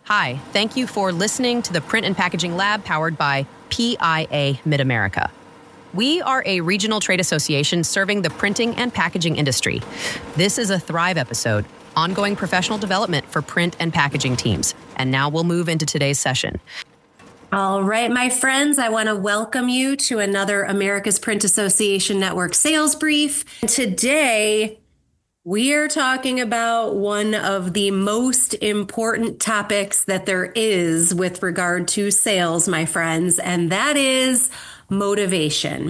Hi, thank you for listening to the Print and Packaging Lab powered by PIA Mid-America. We are a regional trade association serving the printing and packaging industry. This is a Thrive episode, ongoing professional development for print and packaging teams. And now we'll move into today's session. All right, my friends, I want to welcome you to another America's Print Association Network sales brief. Today, we are talking about one of the most important topics that there is with regard to sales, my friends, and that is motivation.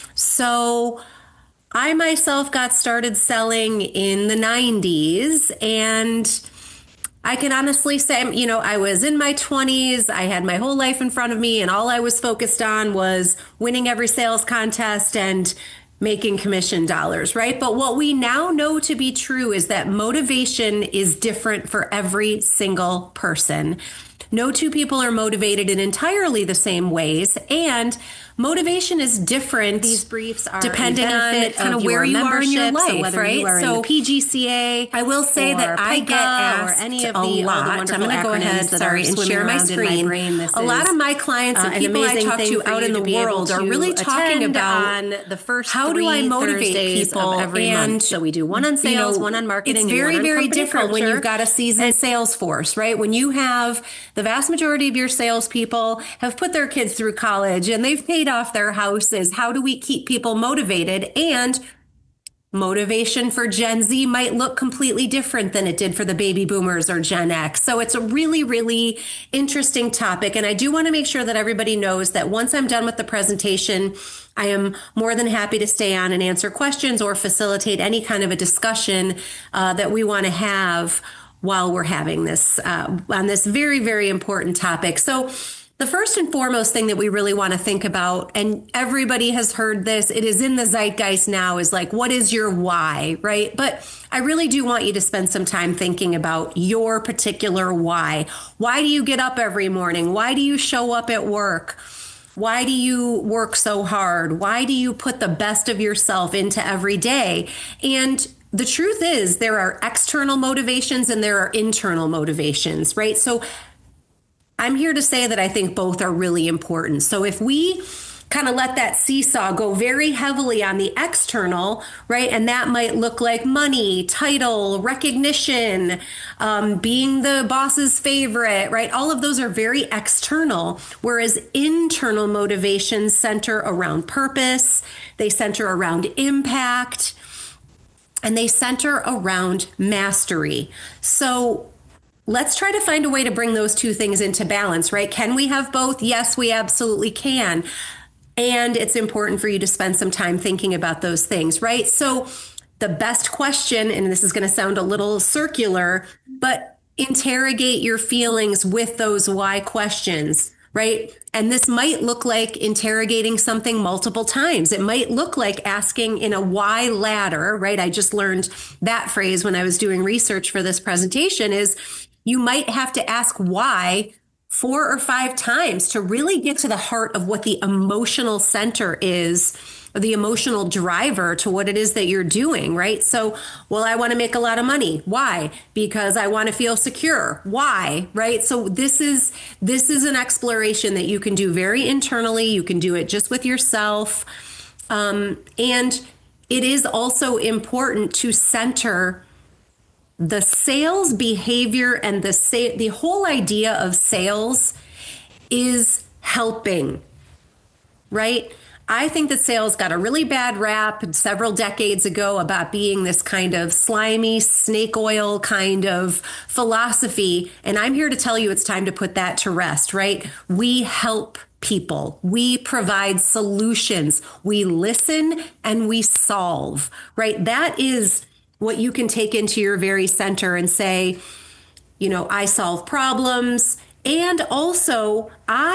So I myself got started selling in the 90s, and I can honestly say, I was in my 20s. I had my whole life in front of me, and all I was focused on was winning every sales contest and making commission dollars, right? But what we now know to be true is that motivation is different for every single person. No two people are motivated in entirely the same ways, and motivation is different. These briefs are depending on kind of where you are in your life, so whether right? You are in the PGCA, I will say that I get asked or any of the lot. I'm going to go ahead, and share my screen. A lot of my clients and people I talk to out in the world are really talking about on the first how do I motivate people every month. So we do one on sales, one on marketing. It's very, very different when you've got a seasoned sales force, right? When you have the vast majority of your salespeople have put their kids through college and they've paid off their houses. How do we keep people motivated? And motivation for Gen Z might look completely different than it did for the baby boomers or Gen X. So it's a really, really interesting topic. And I do want to make sure that everybody knows that once I'm done with the presentation, I am more than happy to stay on and answer questions or facilitate any kind of a discussion that we want to have while we're having this on this very, very important topic. So the first and foremost thing that we really want to think about, and everybody has heard this, it is in the zeitgeist now, is like, what is your why, right? But I really do want you to spend some time thinking about your particular why. Why do you get up every morning? Why do you show up at work? Why do you work so hard? Why do you put the best of yourself into every day? And the truth is, there are external motivations and there are internal motivations, right? So I'm here to say that I think both are really important. So if we kind of let that seesaw go very heavily on the external, right? And that might look like money, title, recognition, being the boss's favorite, right? All of those are very external, whereas internal motivations center around purpose, they center around impact, and they center around mastery. So let's try to find a way to bring those two things into balance, right? Can we have both? Yes, we absolutely can. And it's important for you to spend some time thinking about those things, right? So the best question, and this is going to sound a little circular, but interrogate your feelings with those why questions, right? And this might look like interrogating something multiple times. It might look like asking in a why ladder, right? I just learned that phrase when I was doing research for this presentation. Is you might have to ask why 4 or 5 times to really get to the heart of what the emotional center is, or the emotional driver to what it is that you're doing, right? So, well, I want to make a lot of money. Why? Because I want to feel secure. Why? Right? So this is an exploration that you can do very internally. You can do it just with yourself. And it is also important to center the sales behavior, and the whole idea of sales is helping, right? I think that sales got a really bad rap several decades ago about being this kind of slimy snake oil kind of philosophy. And I'm here to tell you it's time to put that to rest, right? We help people. We provide solutions. We listen and we solve, right? That is what you can take into your very center and say, I solve problems. And also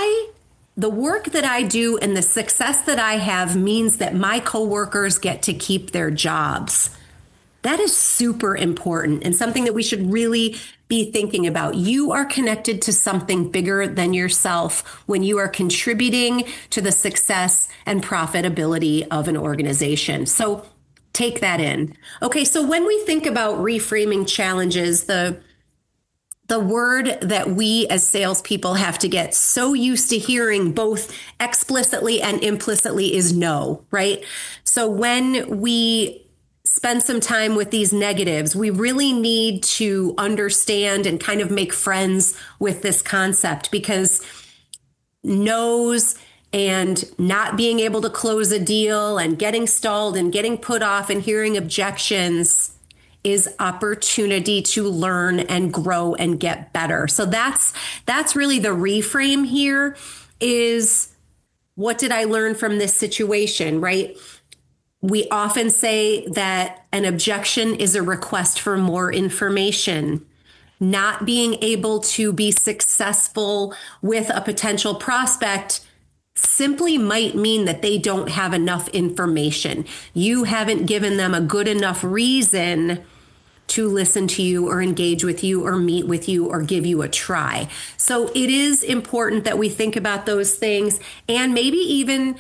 the work that I do and the success that I have means that my coworkers get to keep their jobs. That is super important and something that we should really be thinking about. You are connected to something bigger than yourself when you are contributing to the success and profitability of an organization. So take that in. Okay, so when we think about reframing challenges, the the word that we as salespeople have to get so used to hearing both explicitly and implicitly is no, right? So when we spend some time with these negatives, we really need to understand and kind of make friends with this concept, because no's and not being able to close a deal and getting stalled and getting put off and hearing objections is opportunity to learn and grow and get better. So that's really the reframe here, is what did I learn from this situation, right? We often say that an objection is a request for more information. Not being able to be successful with a potential prospect simply might mean that they don't have enough information. You haven't given them a good enough reason to listen to you or engage with you or meet with you or give you a try. So it is important that we think about those things, and maybe even,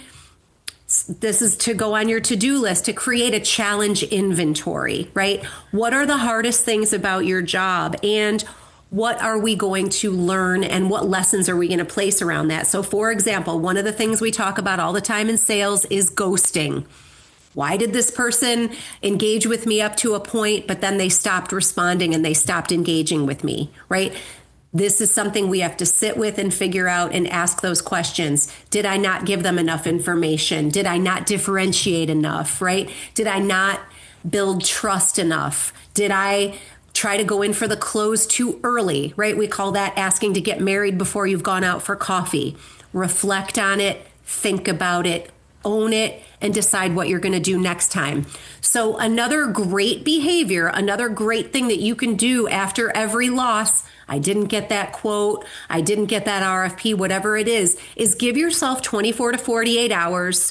this is to go on your to-do list, to create a challenge inventory, right? What are the hardest things about your job, and what are we going to learn, and what lessons are we going to place around that? So for example, one of the things we talk about all the time in sales is ghosting. Why did this person engage with me up to a point, but then they stopped responding and they stopped engaging with me, right? This is something we have to sit with and figure out and ask those questions. Did I not give them enough information? Did I not differentiate enough, right? Did I not build trust enough? Did I try to go in for the close too early, right? We call that asking to get married before you've gone out for coffee. Reflect on it, think about it, own it, and decide what you're going to do next time. So another great behavior, another great thing that you can do after every loss, I didn't get that quote, I didn't get that RFP, whatever it is give yourself 24 to 48 hours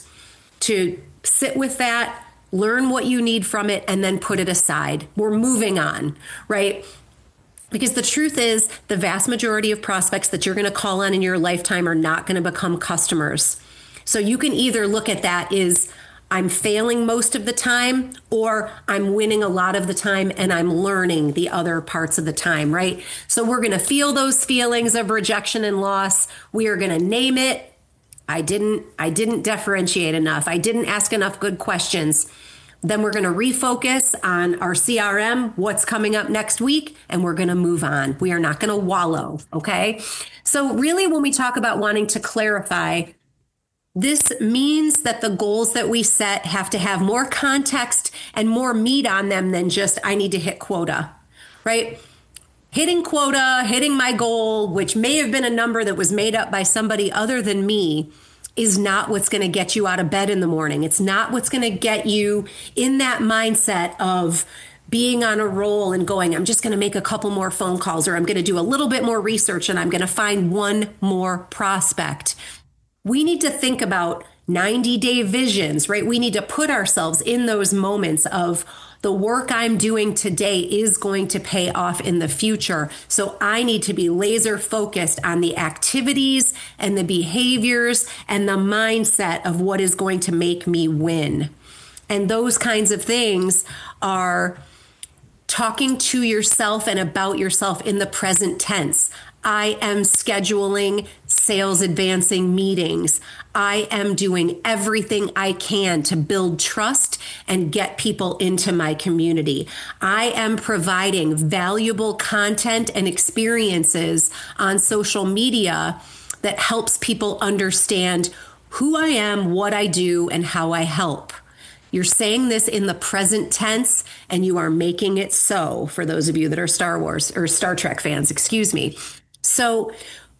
to sit with that, learn what you need from it, and then put it aside. We're moving on, right? Because the truth is, the vast majority of prospects that you're going to call on in your lifetime are not going to become customers. So you can either look at that as I'm failing most of the time, or I'm winning a lot of the time and I'm learning the other parts of the time, right? So we're going to feel those feelings of rejection and loss. We are going to name it. I didn't differentiate enough. I didn't ask enough good questions. Then we're going to refocus on our CRM, what's coming up next week, and we're going to move on. We are not going to wallow, okay? So really, when we talk about wanting to clarify, this means that the goals that we set have to have more context and more meat on them than just, I need to hit quota, right? Hitting quota, hitting my goal, which may have been a number that was made up by somebody other than me, is not what's going to get you out of bed in the morning. It's not what's going to get you in that mindset of being on a roll and going, I'm just going to make a couple more phone calls, or I'm going to do a little bit more research and I'm going to find one more prospect. We need to think about 90-day visions, right? We need to put ourselves in those moments of the work I'm doing today is going to pay off in the future. So I need to be laser focused on the activities and the behaviors and the mindset of what is going to make me win. And those kinds of things are talking to yourself and about yourself in the present tense. I am scheduling sales advancing meetings. I am doing everything I can to build trust and get people into my community. I am providing valuable content and experiences on social media that helps people understand who I am, what I do, and how I help. You're saying this in the present tense, and you are making it so for those of you that are Star Wars or Star Trek fans, excuse me. So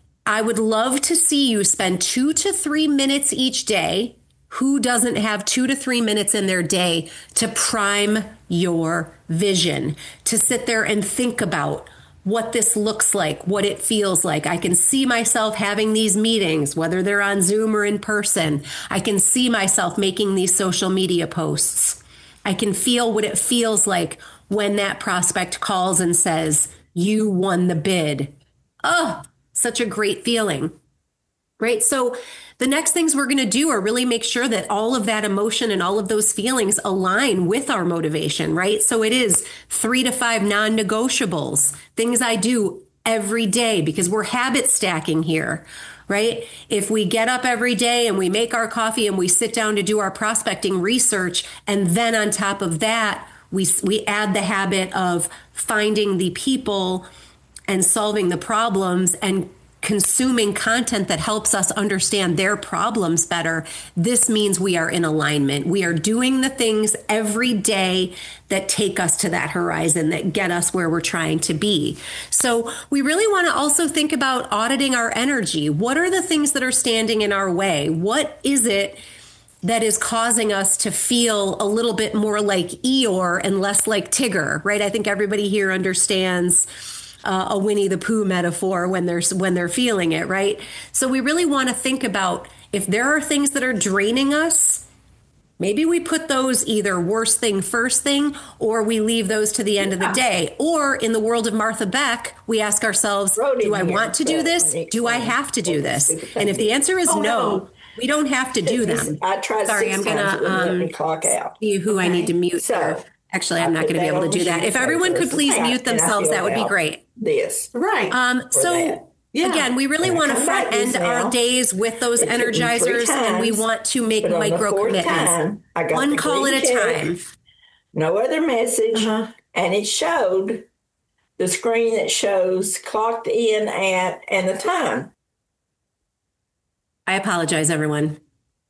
I would love to see you spend 2 to 3 minutes each day. Who doesn't have 2 to 3 minutes in their day to prime your vision, to sit there and think about what this looks like, what it feels like? I can see myself having these meetings, whether they're on Zoom or in person. I can see myself making these social media posts. I can feel what it feels like when that prospect calls and says, you won the bid. Oh, such a great feeling, right? So the next things we're going to do are really make sure that all of that emotion and all of those feelings align with our motivation, right? So it is 3 to 5 non-negotiables, things I do every day because we're habit stacking here, right? If we get up every day and we make our coffee and we sit down to do our prospecting research, and then on top of that, we add the habit of finding the people and solving the problems and consuming content that helps us understand their problems better, this means we are in alignment. We are doing the things every day that take us to that horizon, that get us where we're trying to be. So we really want to also think about auditing our energy. What are the things that are standing in our way? What is it that is causing us to feel a little bit more like Eeyore and less like Tigger, right? I think everybody here understands a Winnie the Pooh metaphor when they're feeling it, right? So we really want to think about if there are things that are draining us, maybe we put those either worst thing, first thing, or we leave those to the end of the day. Or in the world of Martha Beck, we ask ourselves, do I want to do this? Do I have to do this? And if the answer is no, we don't have to do them. I tried. Sorry, I'm gonna clock out. See who I need to mute. So actually, I'm not going to be able to do that. If everyone could please mute themselves, that would be great. This right. So again, we really want to front end our days with those energizers, and we want to make micro commitments. One call at a time. No other message, and it showed the screen that shows clocked in at and the time. I apologize, everyone.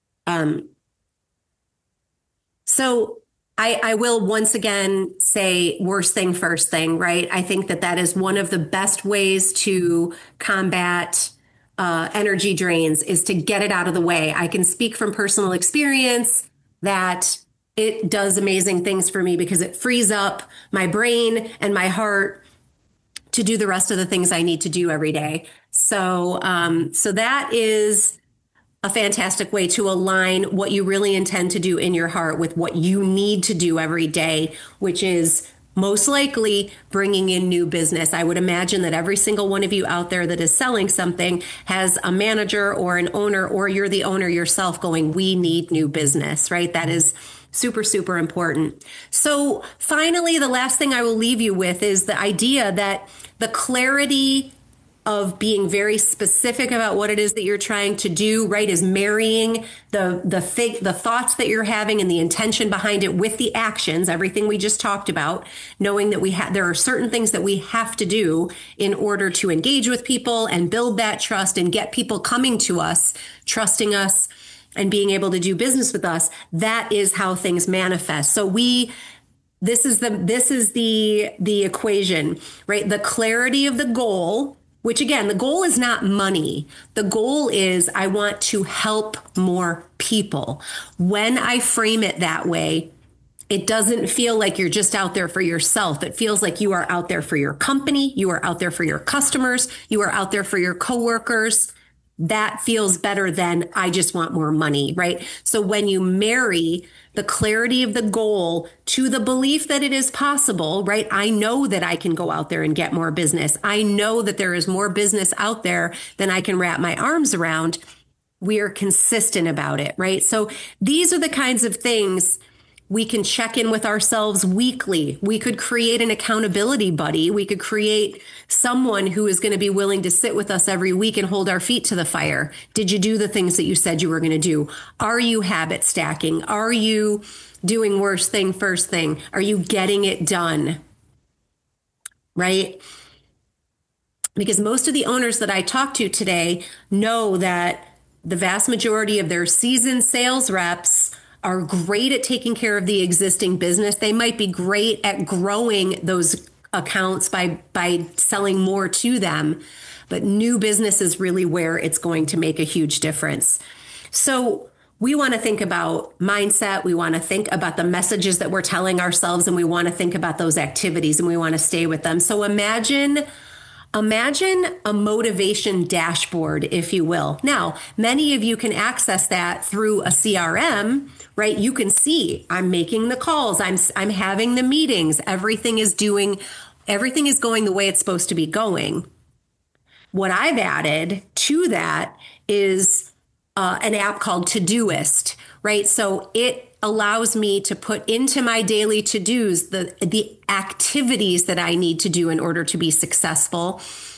So I will once again say worst thing, first thing, right? I think that is one of the best ways to combat energy drains is to get it out of the way. I can speak from personal experience that it does amazing things for me because it frees up my brain and my heart to do the rest of the things I need to do every day. So that is a fantastic way to align what you really intend to do in your heart with what you need to do every day, which is most likely bringing in new business. I would imagine that every single one of you out there that is selling something has a manager or an owner, or you're the owner yourself going, we need new business, right? That is super, super important. So finally, the last thing I will leave you with is the idea that the clarity of being very specific about what it is that you're trying to do, right, is marrying the thoughts that you're having and the intention behind it with the actions, everything we just talked about, knowing that there are certain things that we have to do in order to engage with people and build that trust and get people coming to us, trusting us and being able to do business with us. That is how things manifest. So this is the equation, right? The clarity of the goal, which again, the goal is not money. The goal is I want to help more people. When I frame it that way, it doesn't feel like you're just out there for yourself. It feels like you are out there for your company. You are out there for your customers. You are out there for your coworkers. That feels better than I just want more money, right? So when you marry the clarity of the goal to the belief that it is possible, right? I know that I can go out there and get more business. I know that there is more business out there than I can wrap my arms around. We are consistent about it, right? So these are the kinds of things we can check in with ourselves weekly. We could create an accountability buddy. We could create someone who is going to be willing to sit with us every week and hold our feet to the fire. Did you do the things that you said you were going to do? Are you habit stacking? Are you doing worst thing, first thing? Are you getting it done? Right? Because most of the owners that I talk to today know that the vast majority of their seasoned sales reps are great at taking care of the existing business. They might be great at growing those accounts by selling more to them, but new business is really where it's going to make a huge difference. So we want to think about mindset. We want to think about the messages that we're telling ourselves, and we want to think about those activities, and we want to stay with them. So imagine a motivation dashboard, if you will. Now, many of you can access that through a CRM, right? You can see I'm making the calls. I'm having the meetings. Everything is going the way it's supposed to be going. What I've added to that is an app called Todoist, right? So it allows me to put into my daily to-dos the activities that I need to do in order to be successful.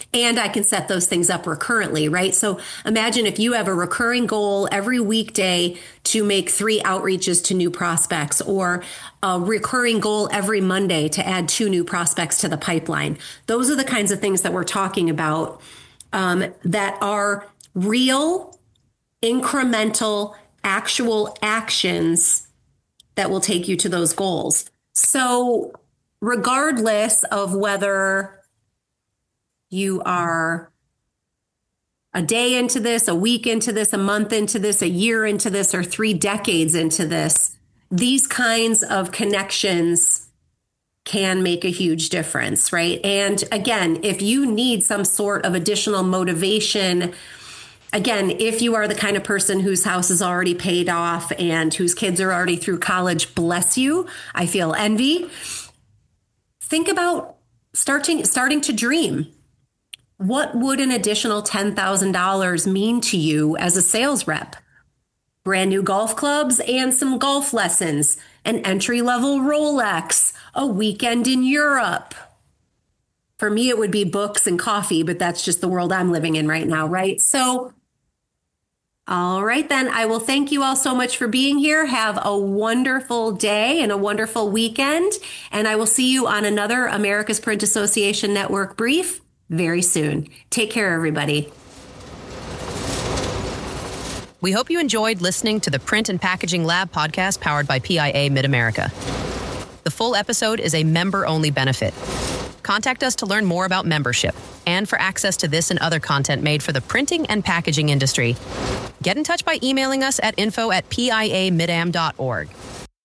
And I can set those things up recurrently, right? So imagine if you have a recurring goal every weekday to make 3 outreaches to new prospects, or a recurring goal every Monday to add 2 new prospects to the pipeline. Those are the kinds of things that we're talking about that are real, incremental, actual actions that will take you to those goals. So regardless of whether you are a day into this, a week into this, a month into this, a year into this, or 3 decades into this, these kinds of connections can make a huge difference, right? And again, if you need some sort of additional motivation, again, if you are the kind of person whose house is already paid off and whose kids are already through college, bless you, I feel envy. Think about starting to dream. What would an additional $10,000 mean to you as a sales rep? Brand new golf clubs and some golf lessons, an entry-level Rolex, a weekend in Europe. For me, it would be books and coffee, but that's just the world I'm living in right now, right? So, all right, then I will thank you all so much for being here. Have a wonderful day and a wonderful weekend. And I will see you on another America's Print Association Network brief very soon. Take care, everybody. We hope you enjoyed listening to the Print and Packaging Lab podcast powered by PIA Mid-America. The full episode is a member-only benefit. Contact us to learn more about membership and for access to this and other content made for the printing and packaging industry. Get in touch by emailing us at info@piamidam.org.